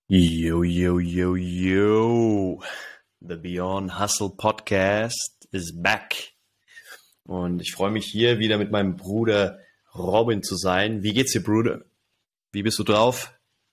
Yo, yo, yo, yo. The Beyond Hustle Podcast is back. Und ich freue mich hier wieder mit meinem Bruder Robin zu sein. Wie geht's dir, Bruder? Wie bist du drauf?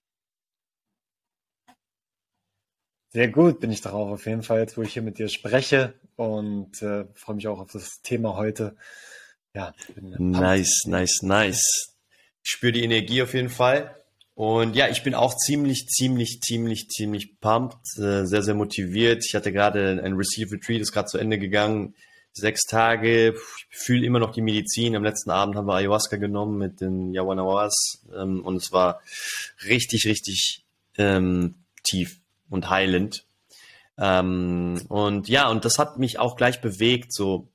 Sehr gut bin ich darauf, auf jeden Fall, jetzt wo ich hier mit dir spreche und freue mich auch auf das Thema heute. Ja, bin pumped. Nice. Ich spüre die Energie auf jeden Fall. Und ja, ich bin auch ziemlich pumped, sehr, sehr motiviert. Ich hatte gerade ein Receive Retreat, ist gerade zu Ende gegangen. 6 Tage, ich fühle immer noch die Medizin. Am letzten Abend haben wir Ayahuasca genommen mit den Yawanawas und es war richtig tief und heilend. Und ja, und das hat mich auch gleich bewegt, so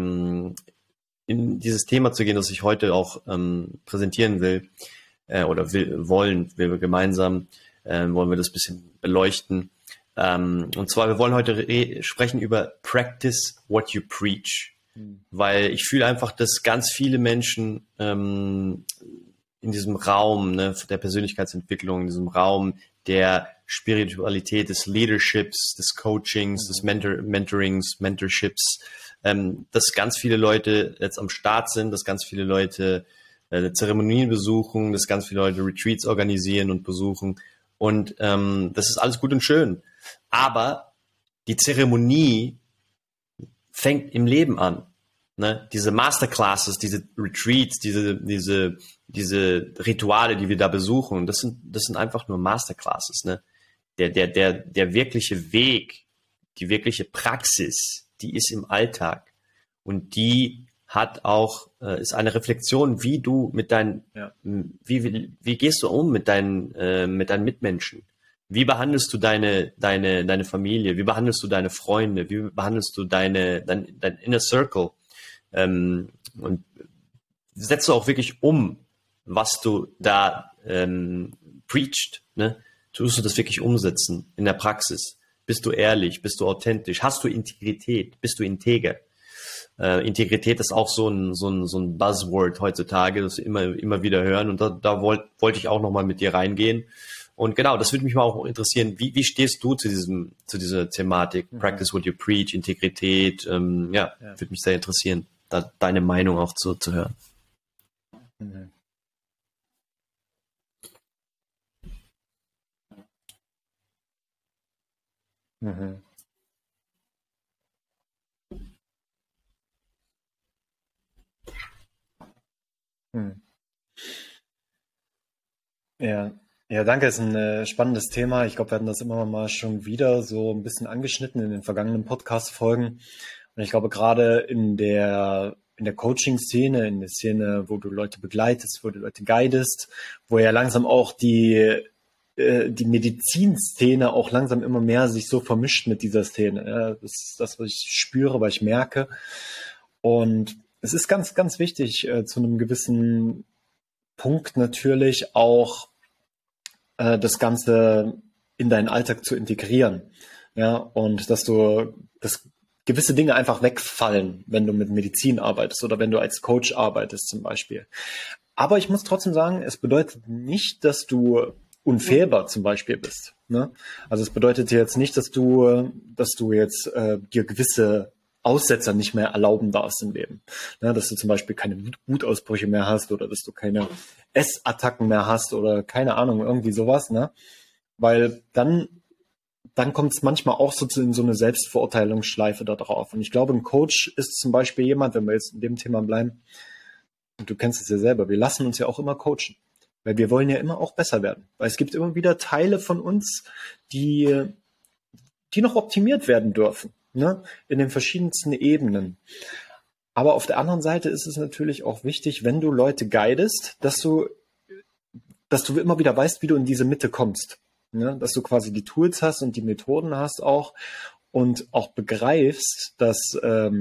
in dieses Thema zu gehen, das ich heute auch präsentieren will wollen wir gemeinsam, wollen wir das ein bisschen beleuchten. Und zwar, wir wollen heute sprechen über Practice what you preach, weil ich fühle einfach, dass ganz viele Menschen in diesem Raum, ne, der Persönlichkeitsentwicklung, in diesem Raum der Spiritualität, des Leaderships, des Coachings, des Mentorings, Mentorships, dass ganz viele Leute jetzt am Start sind, dass ganz viele Leute Zeremonien besuchen, dass ganz viele Leute Retreats organisieren und besuchen. Und das ist alles gut und schön. Aber die Zeremonie fängt im Leben an. Ne? Diese Masterclasses, diese Retreats, diese Rituale, die wir da besuchen, das sind einfach nur Masterclasses. Ne? Der wirkliche Weg, die wirkliche Praxis, die ist im Alltag. Und die hat auch, ist eine Reflexion, wie du mit wie gehst du um mit deinen Mitmenschen? Wie behandelst du deine Familie? Wie behandelst du deine Freunde? Wie behandelst du dein Inner Circle? Und setzt du auch wirklich um, was du da preachst, ne? Tust du das wirklich umsetzen in der Praxis? Bist du ehrlich? Bist du authentisch? Hast du Integrität? Bist du integer? Integrität ist auch so ein Buzzword heutzutage, das wir immer wieder hören. Und da wollte ich auch nochmal mit dir reingehen. Und genau, das würde mich mal auch interessieren. Wie stehst du zu dieser Thematik? Practice what you preach, Integrität. Würde mich sehr interessieren, da deine Meinung auch zu hören. Mhm. Mhm. Mhm. Ja. Ja, danke, ist ein spannendes Thema. Ich glaube, wir hatten das immer mal schon wieder so ein bisschen angeschnitten in den vergangenen Podcast-Folgen. Und ich glaube, gerade in der Coaching-Szene, in der Szene, wo du Leute begleitest, wo du Leute guidest, wo ja langsam auch die Medizinszene auch langsam immer mehr sich so vermischt mit dieser Szene. Ja, das ist das, was ich spüre, was ich merke. Und es ist ganz wichtig, zu einem gewissen Punkt natürlich auch das Ganze in deinen Alltag zu integrieren. Ja, und dass gewisse Dinge einfach wegfallen, wenn du mit Medizin arbeitest oder wenn du als Coach arbeitest zum Beispiel. Aber ich muss trotzdem sagen, es bedeutet nicht, dass du unfehlbar zum Beispiel bist. Ne? Also es bedeutet jetzt nicht, dass du jetzt dir gewisse Aussetzer nicht mehr erlauben darfst im Leben. Ne? Dass du zum Beispiel keine Wutausbrüche mehr hast oder dass du keine Essattacken mehr hast oder keine Ahnung, irgendwie sowas. Ne? Weil dann kommt es manchmal auch so in so eine Selbstverurteilungsschleife da drauf. Und ich glaube, ein Coach ist zum Beispiel jemand, wenn wir jetzt in dem Thema bleiben, und du kennst es ja selber, wir lassen uns ja auch immer coachen. Weil wir wollen ja immer auch besser werden. Weil es gibt immer wieder Teile von uns, die noch optimiert werden dürfen. Ne? In den verschiedensten Ebenen. Aber auf der anderen Seite ist es natürlich auch wichtig, wenn du Leute guidest, dass du immer wieder weißt, wie du in diese Mitte kommst. Ne? Dass du quasi die Tools hast und die Methoden hast auch und auch begreifst, dass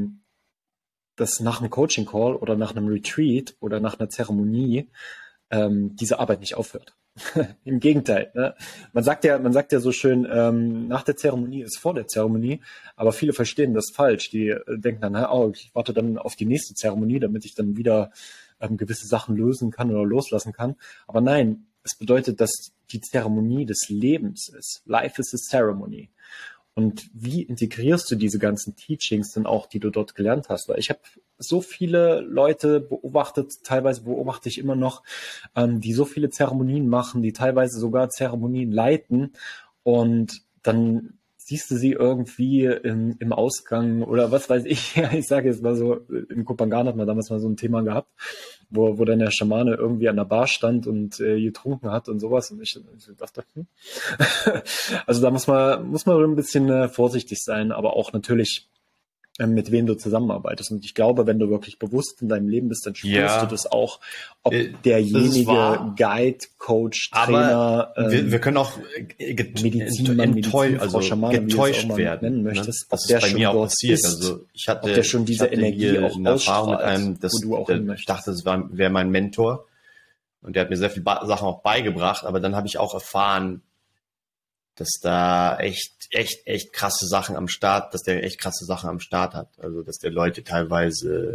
nach einem Coaching-Call oder nach einem Retreat oder nach einer Zeremonie diese Arbeit nicht aufhört. Im Gegenteil. Ne? Man sagt ja so schön, nach der Zeremonie ist vor der Zeremonie, aber viele verstehen das falsch. Die denken dann, ich warte dann auf die nächste Zeremonie, damit ich dann wieder gewisse Sachen lösen kann oder loslassen kann. Aber nein, es bedeutet, dass die Zeremonie des Lebens ist. Life is a ceremony. Und wie integrierst du diese ganzen Teachings denn auch, die du dort gelernt hast? Weil ich habe so viele Leute beobachtet, teilweise beobachte ich immer noch, die so viele Zeremonien machen, die teilweise sogar Zeremonien leiten und dann siehst du sie irgendwie im Ausgang oder was weiß ich. Ich sage jetzt mal so, in Kopangan hat man damals mal so ein Thema gehabt, wo dann der Schamane irgendwie an der Bar stand und getrunken hat und sowas. Und ich dachte, also da muss man ein bisschen vorsichtig sein, aber auch natürlich mit wem du zusammenarbeitest. Und ich glaube, wenn du wirklich bewusst in deinem Leben bist, dann spürst du das auch, ob derjenige Guide, Coach, Trainer, wir können auch Medizinmann, Medizinfrau, Schamane, getäuscht werden. Nennen möchtest, das ist bei mir auch passiert. Ist, also ich hatte, der schon diese Energie auch eine Erfahrung mit einem, ich dachte, das wäre mein Mentor. Und der hat mir sehr viele Sachen auch beigebracht, aber dann habe ich auch erfahren, dass da echt krasse Sachen am Start, dass der echt krasse Sachen am Start hat. Also, dass der Leute teilweise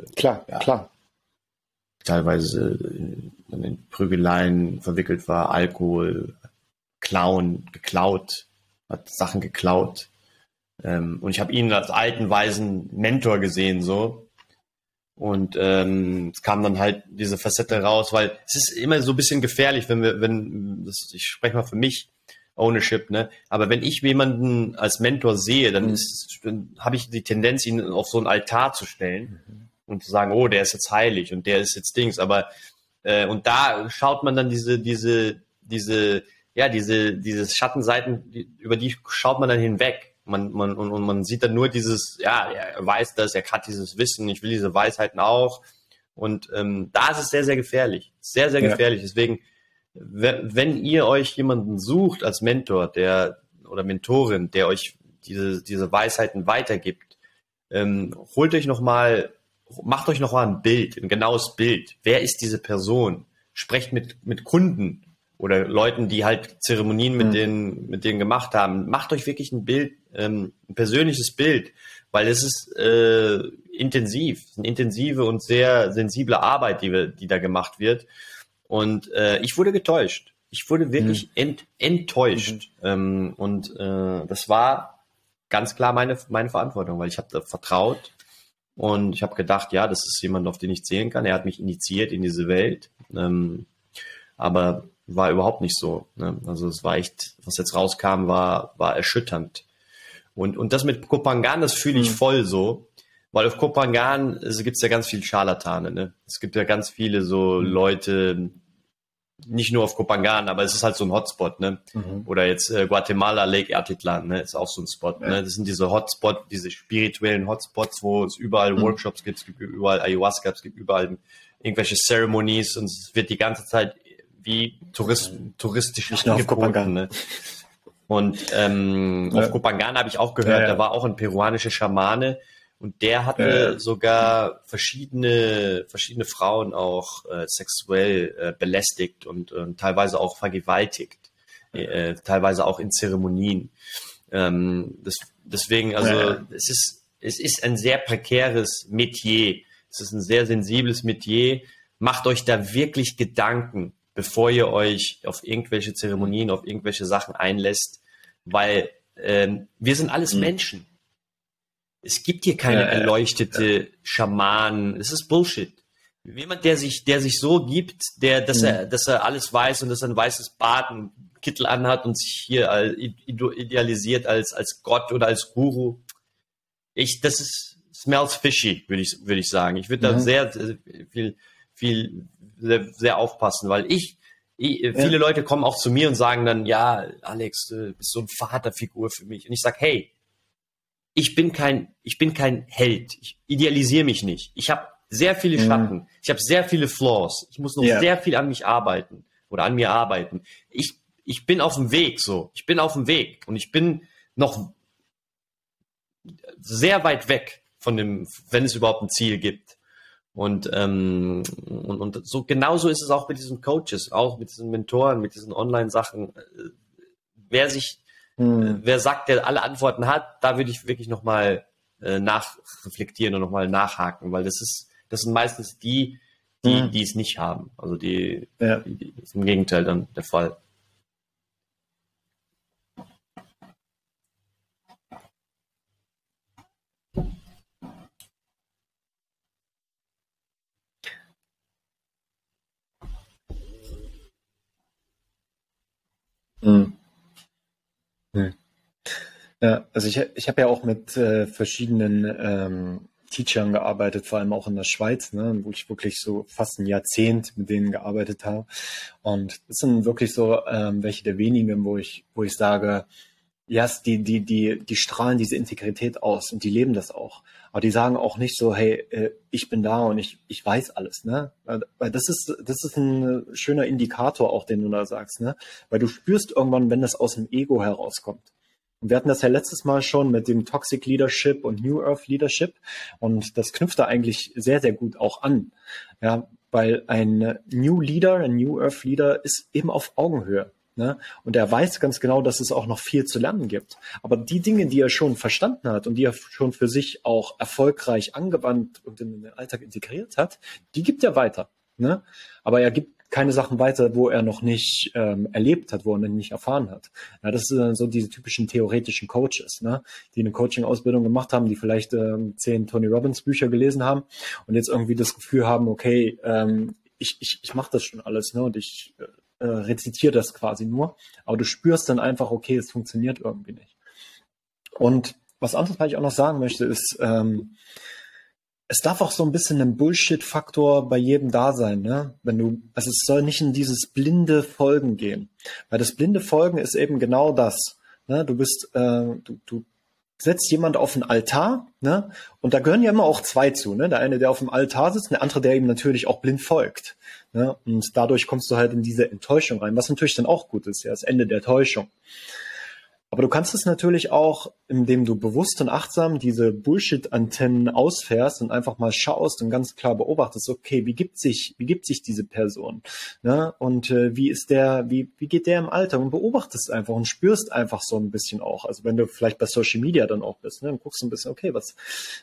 teilweise in Prügeleien verwickelt war, Alkohol, geklaut, hat Sachen geklaut. Und ich habe ihn als alten, weisen Mentor gesehen, so. Und es kam dann halt diese Facette raus, weil es ist immer so ein bisschen gefährlich, ich spreche mal für mich, Ownership, ne? Aber wenn ich jemanden als Mentor sehe, dann habe ich die Tendenz, ihn auf so einen Altar zu stellen und zu sagen, oh, der ist jetzt heilig und der ist jetzt Dings. Aber und da schaut man dann diese Schattenseiten, über die schaut man dann hinweg. Man sieht dann nur dieses, ja, er weiß das, er hat dieses Wissen, ich will diese Weisheiten auch. Und da ist es sehr, sehr gefährlich. Sehr, sehr gefährlich. Deswegen, wenn ihr euch jemanden sucht als Mentor, oder Mentorin, der euch diese Weisheiten weitergibt, macht euch noch mal ein Bild, ein genaues Bild. Wer ist diese Person? Sprecht mit Kunden oder Leuten, die halt Zeremonien mit denen gemacht haben. Macht euch wirklich ein Bild, ein persönliches Bild, weil es ist intensiv, eine intensive und sehr sensible Arbeit, die da gemacht wird. Und ich wurde getäuscht. Ich wurde wirklich enttäuscht. Das war ganz klar meine Verantwortung, weil ich habe da vertraut und ich habe gedacht, ja, das ist jemand, auf den ich zählen kann. Er hat mich initiiert in diese Welt. Aber war überhaupt nicht so. Ne? Also es war echt, was jetzt rauskam, war erschütternd. Und das mit Kopangan, das fühle ich voll so. Weil auf Kopangan gibt es ja ganz viele Scharlatane. Ne? Es gibt ja ganz viele so Leute, nicht nur auf Kopangan, aber es ist halt so ein Hotspot. Ne? Oder jetzt Guatemala, Lake Atitlan, ne? Ist auch so ein Spot. Ne? Das sind diese spirituellen Hotspots, wo es überall Workshops gibt, es gibt überall Ayahuasca, es gibt überall irgendwelche Ceremonies und es wird die ganze Zeit wie touristisch angeboten. Ne? Und auf Kopangan habe ich auch gehört, da war auch ein peruanischer Schamane, und der hatte sogar verschiedene Frauen auch sexuell belästigt und teilweise auch vergewaltigt, teilweise auch in Zeremonien. Deswegen, also es ist ein sehr prekäres Metier. Es ist ein sehr sensibles Metier. Macht euch da wirklich Gedanken, bevor ihr euch auf irgendwelche Zeremonien, auf irgendwelche Sachen einlässt, weil wir sind alles Menschen. Es gibt hier keine erleuchtete Schamanen. Es ist Bullshit. Jemand, der sich so gibt, dass er alles weiß und dass er ein weißes Bart, einen Kittel anhat und sich hier idealisiert als Gott oder als Guru. Das smells fishy, würde ich sagen. Ich würde da sehr sehr aufpassen, weil viele Leute kommen auch zu mir und sagen dann, ja, Alex, du bist so eine Vaterfigur für mich. Und ich sage, hey, ich bin kein Held. Ich idealisiere mich nicht. Ich habe sehr viele Schatten. Ich habe sehr viele Flaws. Ich muss noch sehr viel an mir arbeiten. Ich bin auf dem Weg so. Ich bin auf dem Weg. Und ich bin noch sehr weit weg von dem, wenn es überhaupt ein Ziel gibt. Und so genauso ist es auch mit diesen Coaches, auch mit diesen Mentoren, mit diesen Online-Sachen. Wer sagt, der alle Antworten hat, da würde ich wirklich nochmal nachreflektieren und nochmal nachhaken, weil das sind meistens die die es nicht haben. Also die Ja. ist im Gegenteil dann der Fall. Mhm. Mhm. Ja, also ich habe ja auch mit verschiedenen Teachern gearbeitet, vor allem auch in der Schweiz, ne, wo ich wirklich so fast ein Jahrzehnt mit denen gearbeitet habe. Und das sind wirklich so welche der wenigen, wo ich sage, ja, die strahlen diese Integrität aus und die leben das auch. Aber die sagen auch nicht so, hey, ich bin da und ich weiß alles, ne? Weil das ist ein schöner Indikator auch, den du da sagst, ne? Weil du spürst irgendwann, wenn das aus dem Ego herauskommt. Und wir hatten das ja letztes Mal schon mit dem Toxic Leadership und New Earth Leadership. Und das knüpft da eigentlich sehr, sehr gut auch an. Ja, weil ein New Leader, ein New Earth Leader ist eben auf Augenhöhe. Ne? Und er weiß ganz genau, dass es auch noch viel zu lernen gibt. Aber die Dinge, die er schon verstanden hat und die er schon für sich auch erfolgreich angewandt und in den Alltag integriert hat, die gibt er weiter. Ne? Aber er gibt keine Sachen weiter, wo er noch nicht erlebt hat, wo er noch nicht erfahren hat. Ja, das sind so diese typischen theoretischen Coaches, ne? Die eine Coaching-Ausbildung gemacht haben, die vielleicht 10 Tony Robbins Bücher gelesen haben und jetzt irgendwie das Gefühl haben, okay, ich mache das schon alles, ne? Und ich rezitiere das quasi nur. Aber du spürst dann einfach, okay, es funktioniert irgendwie nicht. Und was anderes, was ich auch noch sagen möchte, ist, es darf auch so ein bisschen ein Bullshit-Faktor bei jedem da sein, ne? Also es soll nicht in dieses blinde Folgen gehen. Weil das blinde Folgen ist eben genau das. Ne? Du setzt jemand auf den Altar, ne? Und da gehören ja immer auch zwei zu, ne? Der eine, der auf dem Altar sitzt, der andere, der ihm natürlich auch blind folgt. Ne? Und dadurch kommst du halt in diese Enttäuschung rein, was natürlich dann auch gut ist, ja, das Ende der Täuschung. Aber du kannst es natürlich auch, indem du bewusst und achtsam diese Bullshit-Antennen ausfährst und einfach mal schaust und ganz klar beobachtest, okay, wie gibt sich diese Person? Ne? Und wie geht der im Alltag? Und beobachtest einfach und spürst einfach so ein bisschen auch. Also wenn du vielleicht bei Social Media dann auch bist, ne, dann guckst du ein bisschen, okay, was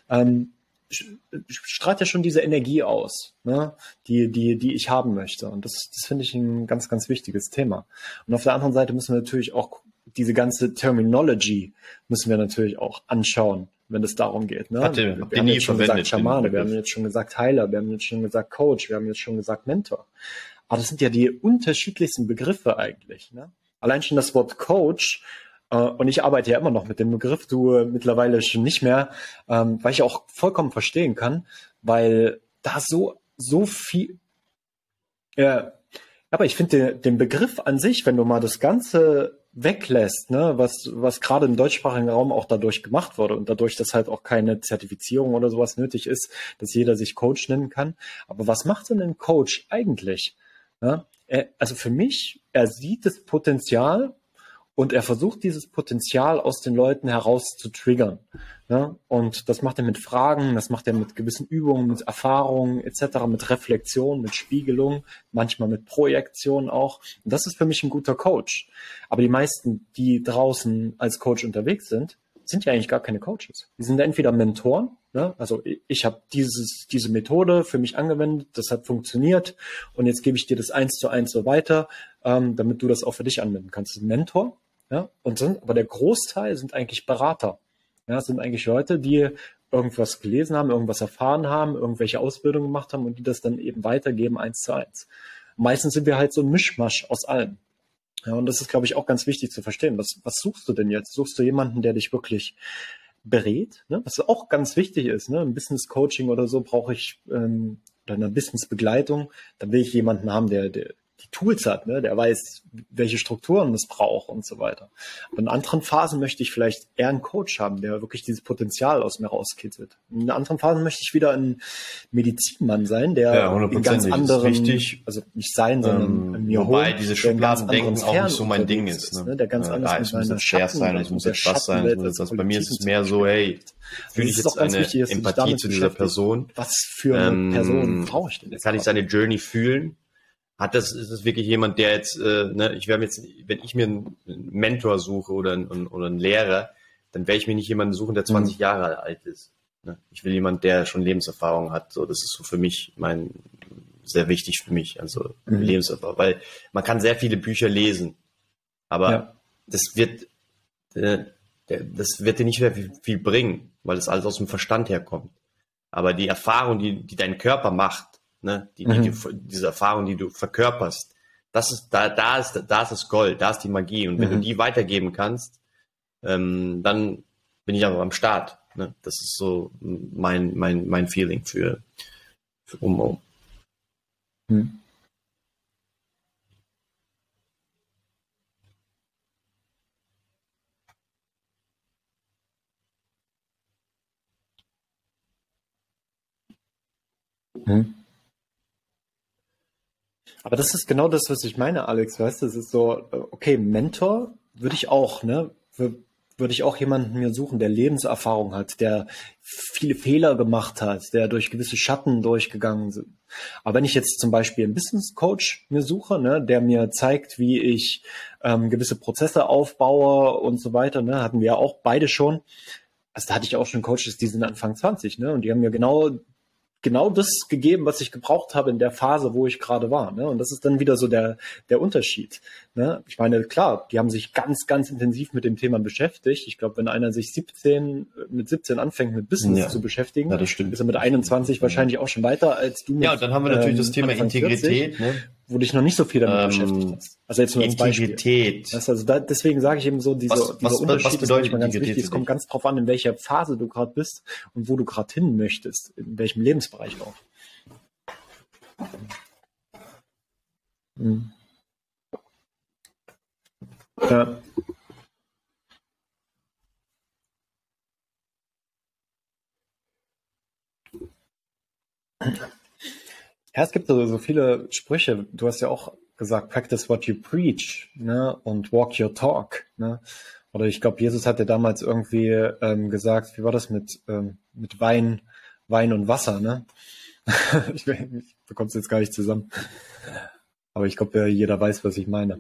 strahlt ja schon diese Energie aus, ne, die ich haben möchte. Und das finde ich ein ganz, ganz wichtiges Thema. Und auf der anderen Seite müssen wir natürlich auch diese ganze Terminology müssen wir natürlich auch anschauen, wenn es darum geht. Ne? Habt ihr Wir haben nie jetzt schon verwendet, gesagt Schamane, den wir haben Begriff? jetzt schon gesagt Heiler, wir haben jetzt schon gesagt Coach, wir haben jetzt schon gesagt Mentor. Aber das sind ja die unterschiedlichsten Begriffe eigentlich. Ne? Allein schon das Wort Coach, und ich arbeite ja immer noch mit dem Begriff, du mittlerweile schon nicht mehr, weil ich auch vollkommen verstehen kann, weil da so viel, ja, aber ich finde den Begriff an sich, wenn du mal das Ganze weglässt, ne, was gerade im deutschsprachigen Raum auch dadurch gemacht wurde und dadurch, dass halt auch keine Zertifizierung oder sowas nötig ist, dass jeder sich Coach nennen kann. Aber was macht denn ein Coach eigentlich? Ja, also für mich, er sieht das Potenzial und er versucht, dieses Potenzial aus den Leuten heraus zu triggern. Ne? Und das macht er mit Fragen, das macht er mit gewissen Übungen, mit Erfahrungen etc., mit Reflexion, mit Spiegelung, manchmal mit Projektion auch. Und das ist für mich ein guter Coach. Aber die meisten, die draußen als Coach unterwegs sind ja eigentlich gar keine Coaches. Die sind entweder Mentoren, ne? Also ich habe diese Methode für mich angewendet, das hat funktioniert und jetzt gebe ich dir das 1:1 so weiter, damit du das auch für dich anwenden kannst. Das ist ein Mentor. Ja, aber der Großteil sind eigentlich Berater. Ja, sind eigentlich Leute, die irgendwas gelesen haben, irgendwas erfahren haben, irgendwelche Ausbildungen gemacht haben und die das dann eben weitergeben 1:1. Meistens sind wir halt so ein Mischmasch aus allem. Ja, und das ist, glaube ich, auch ganz wichtig zu verstehen. Was suchst du denn jetzt? Suchst du jemanden, der dich wirklich berät? Ne? Was auch ganz wichtig ist, ne? Im Business Coaching oder so brauche ich oder eine Business Begleitung. Dann will ich jemanden haben, der die Tools hat, ne? Der weiß, welche Strukturen es braucht und so weiter. Aber in anderen Phasen möchte ich vielleicht eher einen Coach haben, der wirklich dieses Potenzial aus mir rauskitzelt. In anderen Phasen möchte ich wieder ein Medizinmann sein, der Ja, in ganz 100%. Ist anderen, wichtig. also nicht sein, sondern in mir Wobei holen, diese der in ganz anderen Schubladendenken auch nicht Sphären so mein Ding unterwegs ist. ne? Der ganz anders mit Es muss seiner jetzt der sein, Schattenwelt es muss und der jetzt was sein, es muss Schattenwelt jetzt als was. Bei mir ist es Politiken mehr zum so, Beispiel hey, betrifft. fühle Es ich ist jetzt auch ganz eine wichtig, dass du dich Empathie damit zu dieser beschäftigst. Person? Was für eine Person brauche ich denn jetzt Kann ich gerade? seine Journey fühlen? Ist es wirklich jemand, der jetzt, ne, wenn ich mir einen Mentor suche oder einen Lehrer, dann werde ich mir nicht jemanden suchen, der 20 Jahre alt ist. Ne? Ich will jemanden, der schon Lebenserfahrung hat. So, das ist so für mich sehr wichtig für mich, also Lebenserfahrung, weil man kann sehr viele Bücher lesen, aber das wird dir nicht mehr viel bringen, weil das alles aus dem Verstand herkommt. Aber die Erfahrung, die dein Körper macht, ne, diese Erfahrung, die du verkörperst, das ist, da ist das Gold, da ist die Magie. Und wenn du die weitergeben kannst, dann bin ich aber am Start. Ne? Das ist so mein Feeling für Umbau. Aber das ist genau das, was ich meine, Alex, weißt du, es ist so, okay, Mentor würde ich auch, ne, würde ich auch jemanden mir suchen, der Lebenserfahrung hat, der viele Fehler gemacht hat, der durch gewisse Schatten durchgegangen sind. Aber wenn ich jetzt zum Beispiel einen Business Coach mir suche, ne, der mir zeigt, wie ich gewisse Prozesse aufbaue und so weiter, ne, hatten wir ja auch beide schon. Also da hatte ich auch schon Coaches, die sind Anfang 20, ne, und die haben mir genau das gegeben, was ich gebraucht habe in der Phase, wo ich gerade war. Ne? Und das ist dann wieder so der Unterschied. Ne? Ich meine, klar, die haben sich ganz, ganz intensiv mit dem Thema beschäftigt. Ich glaube, wenn einer sich mit 17 anfängt, mit Business zu beschäftigen, ist er mit 21 wahrscheinlich auch schon weiter als du. Ja, und dann haben wir natürlich das Thema Integrität, 40, ne? Wo dich noch nicht so viel damit beschäftigt hast. Also jetzt nur als Integrität. Beispiel. Also deswegen sage ich eben so, dieser Unterschied ist manchmal ganz wichtig. Es kommt ganz drauf an, in welcher Phase du gerade bist und wo du gerade hin möchtest, in welchem Lebensbereich auch. Ja. Ja, es gibt so viele Sprüche. Du hast ja auch gesagt, practice what you preach, ne? Und walk your talk, ne? Oder ich glaube, Jesus hat ja damals irgendwie gesagt, wie war das mit Wein und Wasser, ne? Ich bekomme es jetzt gar nicht zusammen. Aber ich glaube, jeder weiß, was ich meine.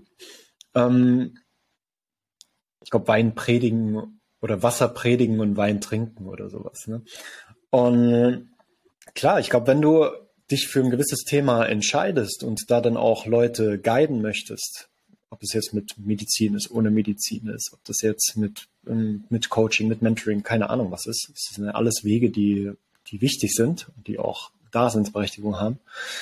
Ich glaube, Wein predigen oder Wasser predigen und Wein trinken oder sowas, ne? Und klar, ich glaube, wenn du dich für ein gewisses Thema entscheidest und da dann auch Leute guiden möchtest, ob es jetzt mit Medizin ist, ohne Medizin ist, ob das jetzt mit Coaching, mit Mentoring, keine Ahnung was ist. Es sind ja alles Wege, die wichtig sind und die auch Daseinsberechtigung haben.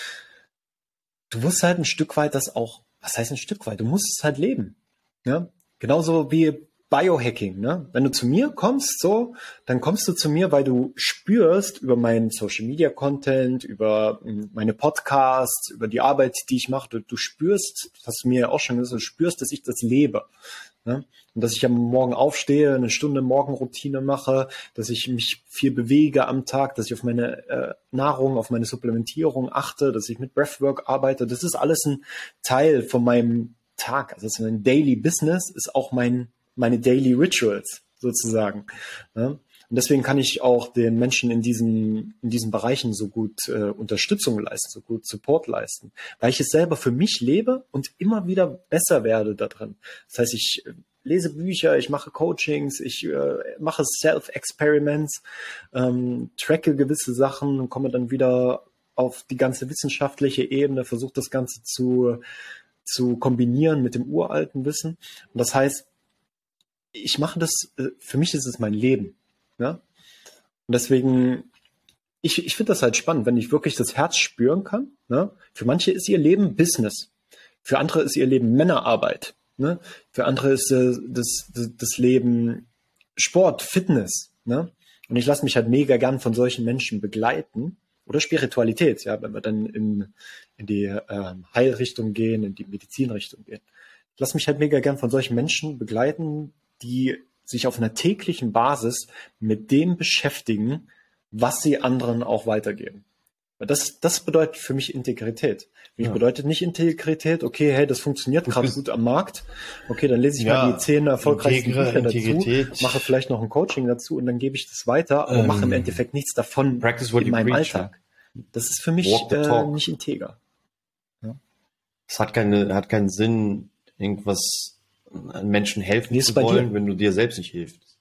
Du musst halt ein Stück weit was heißt ein Stück weit? Du musst es halt leben. Ja? Genauso wie Biohacking, ne? Wenn du zu mir kommst, dann kommst du zu mir, weil du spürst über meinen Social Media Content, über meine Podcasts, über die Arbeit, die ich mache. Du spürst, das hast du mir ja auch schon gesagt, du spürst, dass ich das lebe. Ne? Und dass ich am Morgen aufstehe, eine Stunde Morgenroutine mache, dass ich mich viel bewege am Tag, dass ich auf meine Nahrung, auf meine Supplementierung achte, dass ich mit Breathwork arbeite. Das ist alles ein Teil von meinem Tag. Also das ist mein Daily Business, ist auch meine Daily Rituals sozusagen. Ne? Und deswegen kann ich auch den Menschen in diesen Bereichen so gut Unterstützung leisten, so gut Support leisten, weil ich es selber für mich lebe und immer wieder besser werde da drin. Das heißt, ich lese Bücher, ich mache Coachings, ich mache Self-Experiments, tracke gewisse Sachen und komme dann wieder auf die ganze wissenschaftliche Ebene, versuche das Ganze zu kombinieren mit dem uralten Wissen. Und das heißt, ich mache das, für mich ist es mein Leben. Ja? Und deswegen, ich finde das halt spannend, wenn ich wirklich das Herz spüren kann. Ne? Für manche ist ihr Leben Business. Für andere ist ihr Leben Männerarbeit. Ne? Für andere ist das Leben Sport, Fitness. Ne? Und ich lasse mich halt mega gern von solchen Menschen begleiten. Oder Spiritualität, ja, wenn wir dann in die Heilrichtung gehen, in die Medizinrichtung gehen. Ich lasse mich halt mega gern von solchen Menschen begleiten, die sich auf einer täglichen Basis mit dem beschäftigen, was sie anderen auch weitergeben. Das bedeutet für mich Integrität. Für mich bedeutet nicht Integrität, okay, hey, das funktioniert gerade gut am Markt. Okay, dann lese ich mal die 10 erfolgreichsten Bücher dazu, mache vielleicht noch ein Coaching dazu und dann gebe ich das weiter, aber mache im Endeffekt nichts davon in meinem Alltag. Das ist für mich nicht integer. Ja. Es hat keinen Sinn, irgendwas Menschen helfen zu wollen, wenn du dir selbst nicht hilfst.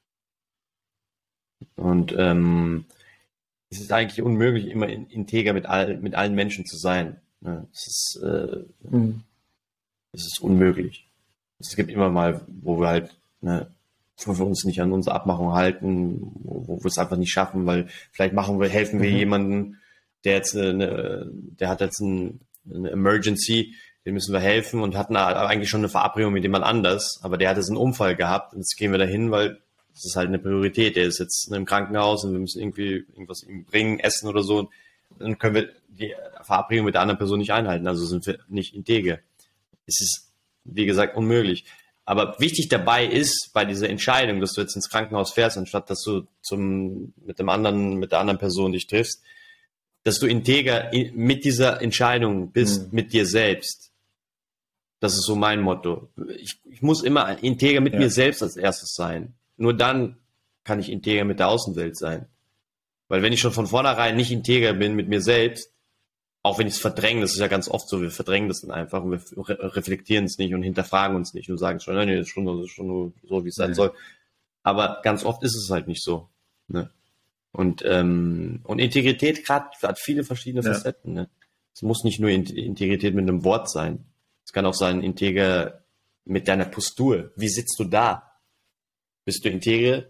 Und es ist eigentlich unmöglich, immer integer mit allen Menschen zu sein. Ne? Mhm. Es ist unmöglich. Es gibt immer mal, wo wir halt, ne, wo wir uns nicht an unsere Abmachung halten, wo wir es einfach nicht schaffen, weil vielleicht helfen wir Mhm. jemandem, der hat jetzt eine Emergency, dem müssen wir helfen und hatten eigentlich schon eine Verabredung mit jemand anders, aber der hat jetzt einen Unfall gehabt und jetzt gehen wir dahin, weil das ist halt eine Priorität. Der ist jetzt im Krankenhaus und wir müssen irgendwie irgendwas ihm bringen, essen oder so. Und dann können wir die Verabredung mit der anderen Person nicht einhalten. Also sind wir nicht integer. Es ist, wie gesagt, unmöglich. Aber wichtig dabei ist, bei dieser Entscheidung, dass du jetzt ins Krankenhaus fährst, anstatt dass du mit der anderen Person dich triffst, dass du integer mit dieser Entscheidung bist, Mhm. mit dir selbst. Das ist so mein Motto. Ich muss immer integer mit mir Ja. selbst als erstes sein. Nur dann kann ich integer mit der Außenwelt sein. Weil wenn ich schon von vornherein nicht integer bin mit mir selbst, auch wenn ich es verdränge, das ist ja ganz oft so, wir verdrängen das dann einfach und wir reflektieren es nicht und hinterfragen uns nicht und sagen schon, nee, das ist schon so, wie es sein Ja. soll. Aber ganz oft ist es halt nicht so. Ne? Und Integrität grad hat viele verschiedene Ja. Facetten. Ne? Es muss nicht nur Integrität mit einem Wort sein. Es kann auch sein, integer mit deiner Postur. Wie sitzt du da? Bist du integer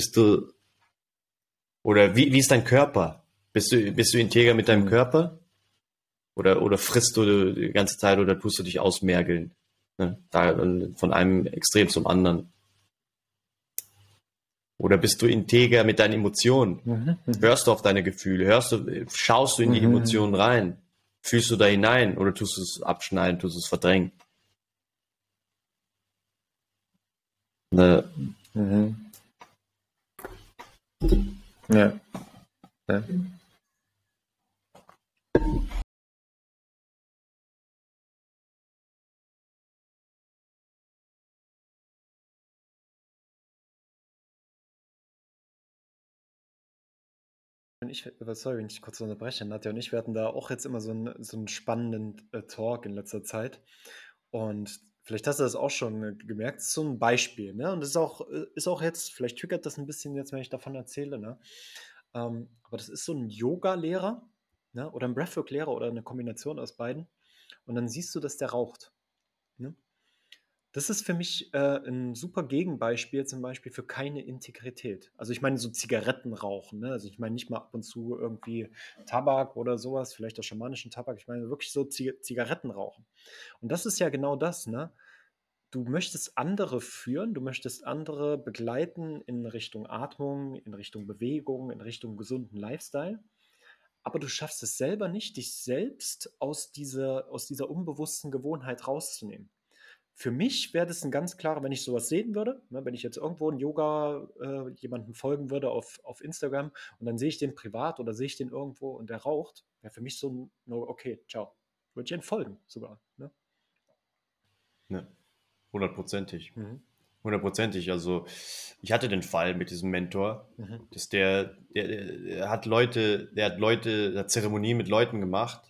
oder wie ist dein Körper? Bist du integer mit deinem Mhm. Körper? Oder frisst du die ganze Zeit oder tust du dich ausmergeln? Ne? Von einem Extrem zum anderen. Oder bist du integer mit deinen Emotionen? Mhm. Mhm. Hörst du auf deine Gefühle? Schaust du in die Mhm. Emotionen rein? Fühlst du da hinein oder tust du es abschneiden, tust du es verdrängen? Ne? Mhm. Ja. Ja. Sorry, wenn ich kurz unterbreche. Nadja und ich, wir hatten da auch jetzt immer so einen spannenden Talk in letzter Zeit. Und vielleicht hast du das auch schon gemerkt, das ist so ein Beispiel, ne? Und das ist auch jetzt, vielleicht triggert das ein bisschen jetzt, wenn ich davon erzähle, ne? Aber das ist so ein Yoga-Lehrer, ne? Oder ein Breathwork-Lehrer oder eine Kombination aus beiden. Und dann siehst du, dass der raucht. Ne? Das ist für mich, 'n super Gegenbeispiel zum Beispiel für keine Integrität. Also, ich meine so Zigaretten rauchen, ne? Also, ich meine nicht mal ab und zu irgendwie Tabak oder sowas, vielleicht auch schamanischen Tabak. Ich meine wirklich so Zigaretten rauchen. Und das ist ja genau das, ne? Du möchtest andere führen, du möchtest andere begleiten in Richtung Atmung, in Richtung Bewegung, in Richtung gesunden Lifestyle, aber du schaffst es selber nicht, dich selbst aus dieser unbewussten Gewohnheit rauszunehmen. Für mich wäre das ein ganz klarer, wenn ich sowas sehen würde, ne, wenn ich jetzt irgendwo 'n Yoga jemandem folgen würde auf Instagram und dann sehe ich den privat oder sehe ich den irgendwo und der raucht, wäre für mich so 'n No, okay, ciao. Würde ich entfolgen sogar, ne? Ne? Hundertprozentig. Mhm. Hundertprozentig. Also ich hatte den Fall mit diesem Mentor, Mhm. dass der hat Zeremonie mit Leuten gemacht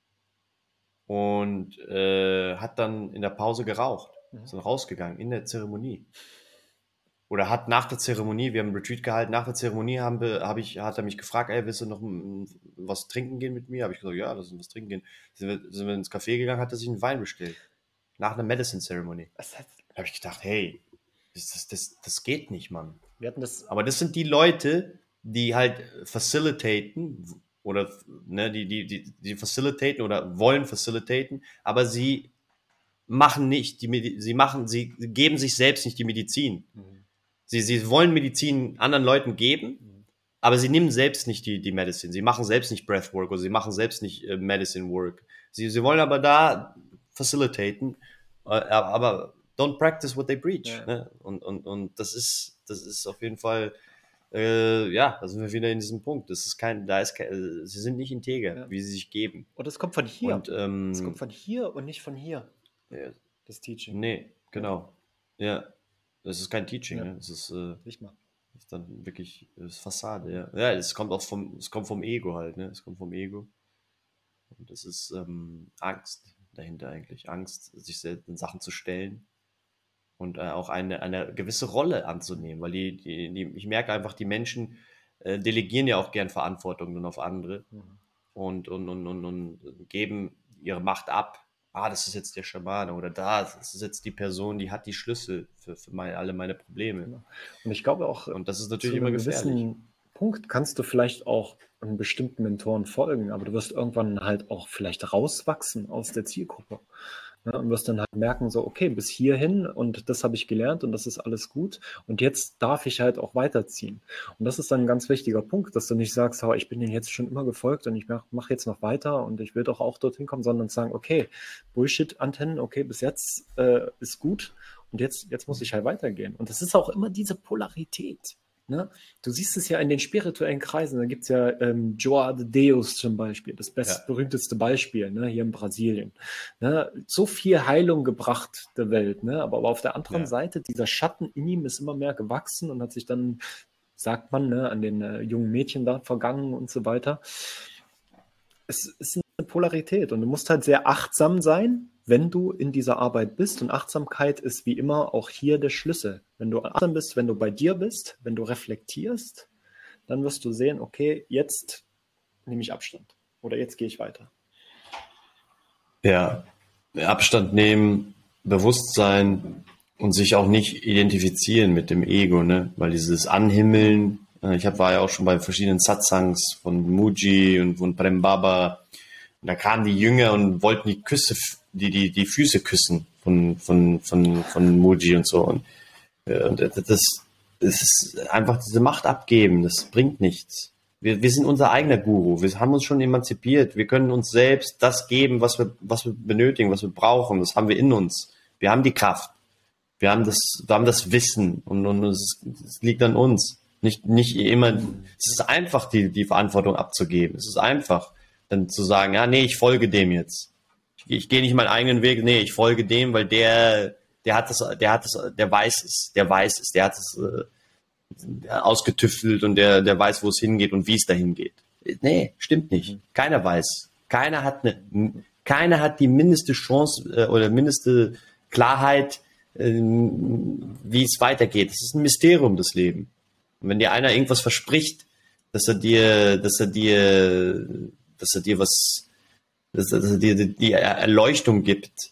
und hat dann in der Pause geraucht. Mhm. Ist dann rausgegangen in der Zeremonie. Oder hat nach der Zeremonie, wir haben einen Retreat gehalten, nach der Zeremonie hat er mich gefragt, ey, willst du noch was trinken gehen mit mir? Habe ich gesagt, ja, lass uns was trinken gehen. Sind wir ins Café gegangen, hat er sich einen Wein bestellt. Nach einer Medicine Ceremony. Das hat Da habe ich gedacht, hey, das geht nicht, Mann. wir hatten das Aber das sind die Leute, die halt facilitaten oder ne, die facilitaten oder wollen facilitaten, aber sie machen nicht sie geben sich selbst nicht die Medizin. mhm. Sie wollen Medizin anderen Leuten geben, Mhm. aber sie nehmen selbst nicht die Medicine. Sie machen selbst nicht Breathwork oder sie machen selbst nicht Medicine Work. Sie wollen aber da facilitaten, aber don't practice what they preach. Ja. Ne? Und das ist auf jeden Fall, ja, da sind wir wieder in diesem Punkt. Sie sind nicht integer, Ja. wie sie sich geben. Und das kommt von hier. Und Es kommt von hier und nicht von hier, ja, das Teaching. nee, Ja, genau. Ja, das ist kein Teaching, ja, ne? nicht mal. Ist dann wirklich das Fassade, Mhm. ja. Ja, es kommt vom Ego halt, ne? Es kommt vom Ego. Und das ist Angst dahinter eigentlich. Angst, sich selbst in Sachen zu stellen und auch eine gewisse Rolle anzunehmen, weil ich merke einfach, die Menschen delegieren ja auch gern Verantwortung dann auf andere Mhm. und geben ihre Macht ab. Ah, das ist jetzt der Schamane oder das ist jetzt die Person, die hat die Schlüssel für alle meine Probleme. Genau. Und ich glaube auch, Und das ist natürlich zu immer einem gefährlich. gewissen Punkt kannst du vielleicht auch einem bestimmten Mentoren folgen, aber du wirst irgendwann halt auch vielleicht rauswachsen aus der Zielgruppe. Ne, und wirst dann halt merken, so, okay, bis hierhin und das habe ich gelernt und das ist alles gut und jetzt darf ich halt auch weiterziehen. Und das ist dann ein ganz wichtiger Punkt, dass du nicht sagst, oh, ich bin denen jetzt schon immer gefolgt und ich mache jetzt noch weiter und ich will doch auch dorthin kommen, sondern sagen, okay, Bullshit-Antennen, okay, bis jetzt ist gut und jetzt muss ich halt weitergehen. Und das ist auch immer diese Polarität. Ne? Du siehst es ja in den spirituellen Kreisen, da gibt es ja Joa de Deus zum Beispiel, das Ja. berühmteste Beispiel, ne, hier in Brasilien. Ne? So viel Heilung gebracht der Welt, ne? Aber auf der anderen Ja. Seite, dieser Schatten in ihm ist immer mehr gewachsen und hat sich dann, sagt man, ne, an den jungen Mädchen da vergangen und so weiter. Es ist eine Polarität und du musst halt sehr achtsam sein, wenn du in dieser Arbeit bist. Und Achtsamkeit ist wie immer auch hier der Schlüssel. Wenn du achtsam bist, wenn du bei dir bist, wenn du reflektierst, dann wirst du sehen, okay, jetzt nehme ich Abstand oder jetzt gehe ich weiter. Ja, Abstand nehmen, Bewusstsein und sich auch nicht identifizieren mit dem Ego, ne? Weil dieses Anhimmeln, war ja auch schon bei verschiedenen Satsangs von Muji und von Prem Baba. Und da kamen die Jünger und wollten die Küsse, die Füße küssen von Muji und so. Und das ist einfach diese Macht abgeben, das bringt nichts. Wir sind unser eigener Guru. Wir haben uns schon emanzipiert. Wir können uns selbst das geben, was wir benötigen, was wir brauchen. Das haben wir in uns. Wir haben die Kraft. Wir haben das Wissen und es liegt an uns. Nicht immer, es ist einfach, die Verantwortung abzugeben. Es ist einfach, dann zu sagen, ja, nee, ich folge dem jetzt. Ich gehe nicht meinen eigenen Weg, nee, ich folge dem, weil der weiß es, der hat es ausgetüftelt und der weiß, wo es hingeht und wie es dahin geht. Nee, stimmt nicht. Keiner weiß. Keiner hat die mindeste Chance oder mindeste Klarheit, wie es weitergeht. Es ist ein Mysterium, das Leben. Und wenn dir einer irgendwas verspricht, dass er dir die Erleuchtung gibt,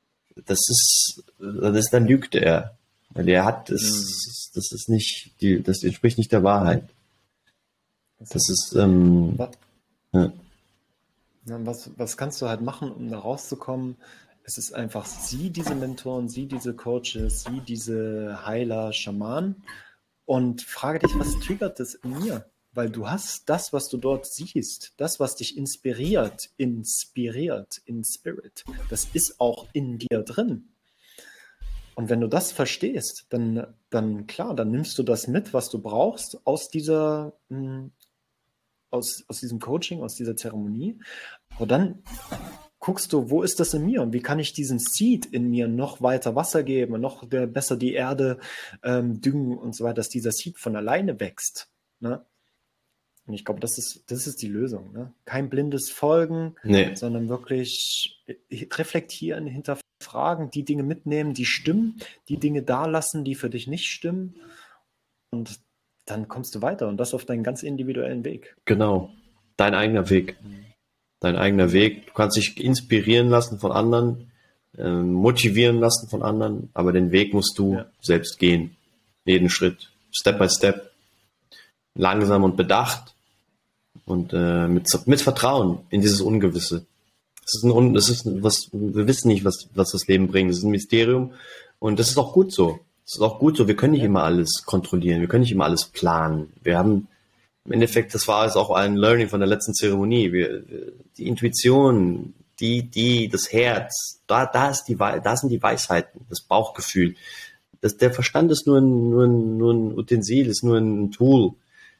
dann lügt er. Weil das ist nicht, das entspricht nicht der Wahrheit. Das ist, Was, ja, was kannst du halt machen, um da rauszukommen? Es ist einfach, sieh diese Mentoren, sieh diese Coaches, sieh diese Heiler, Schamanen und frage dich, was triggert das in mir? Weil du hast das, was du dort siehst, das, was dich inspiriert in Spirit, das ist auch in dir drin. Und wenn du das verstehst, dann klar, dann nimmst du das mit, was du brauchst aus diesem Coaching, aus dieser Zeremonie. Aber dann guckst du, wo ist das in mir und wie kann ich diesen Seed in mir noch weiter Wasser geben und noch besser die Erde düngen und so weiter, dass dieser Seed von alleine wächst. Ne? Und ich glaube, das ist die Lösung. Ne? Kein blindes Folgen, nee, sondern wirklich reflektieren, hinterfragen, die Dinge mitnehmen, die stimmen, die Dinge da lassen, die für dich nicht stimmen. Und dann kommst du weiter und das auf deinen ganz individuellen Weg. genau. Dein eigener Weg. Dein eigener Weg. Du kannst dich inspirieren lassen von anderen, motivieren lassen von anderen, aber den Weg musst du selbst gehen. Jeden Schritt. Step by Step. Langsam und bedacht. Und mit Vertrauen in dieses Ungewisse. Wir wissen nicht, was das Leben bringt. Das ist ein Mysterium. Und das ist auch gut so. Das ist auch gut so. Wir können nicht immer alles kontrollieren. Wir können nicht immer alles planen. Wir haben, im Endeffekt, das war jetzt auch ein Learning von der letzten Zeremonie. Die Intuition, das Herz, da sind die Weisheiten, das Bauchgefühl. Der Verstand ist nur ein Utensil, ist nur ein Tool.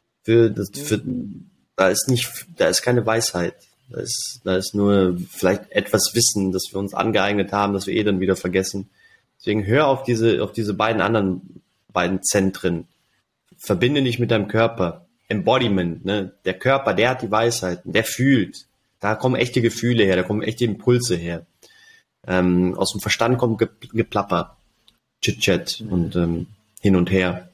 Da ist keine Weisheit. Da ist nur vielleicht etwas Wissen, das wir uns angeeignet haben, das wir dann wieder vergessen. Deswegen hör auf diese beiden Zentren. Verbinde dich mit deinem Körper. Embodiment, ne? Der Körper, der hat die Weisheiten, der fühlt. Da kommen echte Gefühle her, da kommen echte Impulse her. Aus dem Verstand kommt Geplapper, Chit-Chat und hin und her.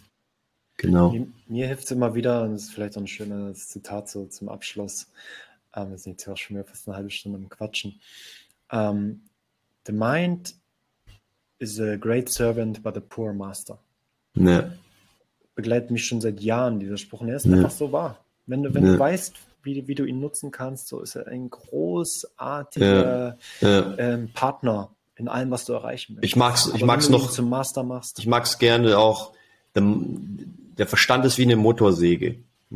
Genau. Mir hilft es immer wieder, und das ist vielleicht so ein schönes Zitat so zum Abschluss, wir sind jetzt auch schon wieder fast eine halbe Stunde am Quatschen. The mind is a great servant, but a poor master. Ja. Begleitet mich schon seit Jahren, dieser Spruch. Und er ist einfach so wahr. Wenn du weißt, wie du ihn nutzen kannst, so ist er ein großartiger Partner in allem, was du erreichen willst. Ich mag's noch zum Master machst. Ich mag's gerne auch. Der Verstand ist wie eine Motorsäge.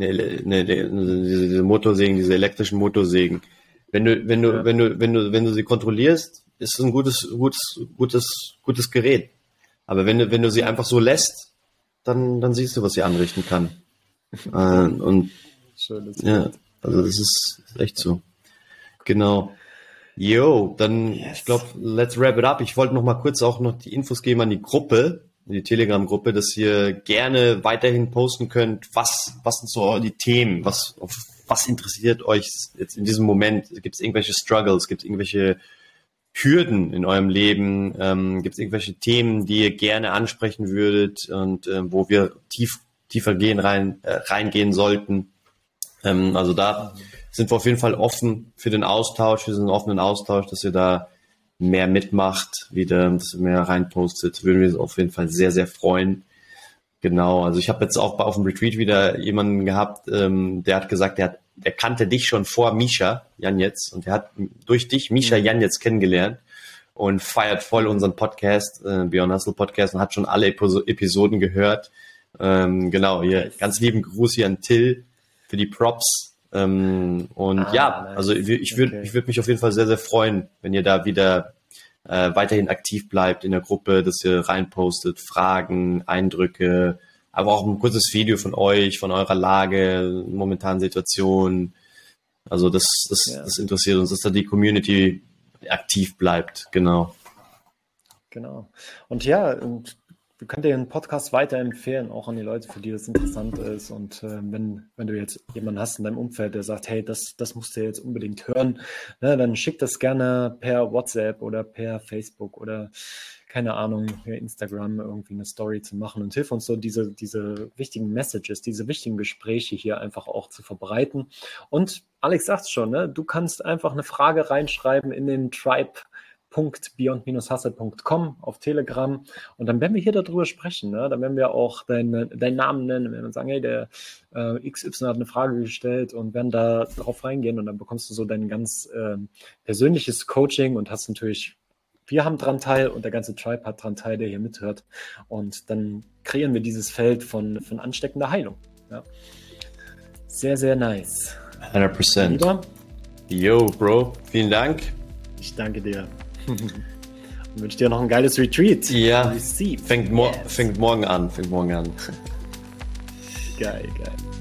Diese Motorsägen, diese elektrischen Motorsägen. Wenn du sie kontrollierst, ist es ein gutes Gerät. Aber wenn du sie einfach so lässt, dann siehst du, was sie anrichten kann. Und schönes ja, also das ist echt so. Genau. Yo, dann, Ich glaube, let's wrap it up. Ich wollte noch mal kurz auch noch die Infos geben an die Gruppe, die Telegram-Gruppe, dass ihr gerne weiterhin posten könnt, was sind so die Themen, was interessiert euch jetzt in diesem Moment? Gibt es irgendwelche Struggles, gibt es irgendwelche Hürden in eurem Leben, gibt es irgendwelche Themen, die ihr gerne ansprechen würdet und wo wir tiefer reingehen sollten? Also da sind wir auf jeden Fall offen für den Austausch, für diesen offenen Austausch, dass ihr da mehr mitmacht, dass ihr mehr reinpostet, würden wir uns auf jeden Fall sehr, sehr freuen. Genau, also ich habe jetzt auch auf dem Retreat wieder jemanden gehabt, der hat gesagt, der kannte dich schon vor Misha Janetz und der hat durch dich Misha Janetz kennengelernt und feiert voll unseren Podcast, Beyond Hustle Podcast, und hat schon alle Episoden gehört. Genau, hier ganz lieben Gruß hier an Till für die Props. Also ich würde mich auf jeden Fall sehr, sehr freuen, wenn ihr da wieder weiterhin aktiv bleibt in der Gruppe, dass ihr reinpostet, Fragen, Eindrücke, aber auch ein kurzes Video von euch, von eurer Lage, momentanen Situation. Also das interessiert uns, dass da die Community aktiv bleibt, genau. Genau. Und ja, wir können dir den Podcast weiterempfehlen, auch an die Leute, für die das interessant ist. Und wenn du jetzt jemanden hast in deinem Umfeld, der sagt, hey, das musst du jetzt unbedingt hören, ne, dann schick das gerne per WhatsApp oder per Facebook oder keine Ahnung, per Instagram irgendwie eine Story zu machen und hilf uns so diese wichtigen Messages, diese wichtigen Gespräche hier einfach auch zu verbreiten. Und Alex sagt schon, ne, du kannst einfach eine Frage reinschreiben in den tribe.beyond-hustle.com auf Telegram und dann werden wir hier darüber sprechen, ne? Dann werden wir auch deinen Namen nennen, werden wir sagen, hey, der XY hat eine Frage gestellt und werden da drauf reingehen und dann bekommst du so dein ganz persönliches Coaching und hast natürlich, wir haben dran teil und der ganze Tribe hat dran teil, der hier mithört und dann kreieren wir dieses Feld von ansteckender Heilung. Ja. Sehr, sehr nice. 100%. Yo, Bro, vielen Dank. Ich danke dir. Und wünsche dir noch ein geiles Retreat. Ja, fängt morgen an. Geil.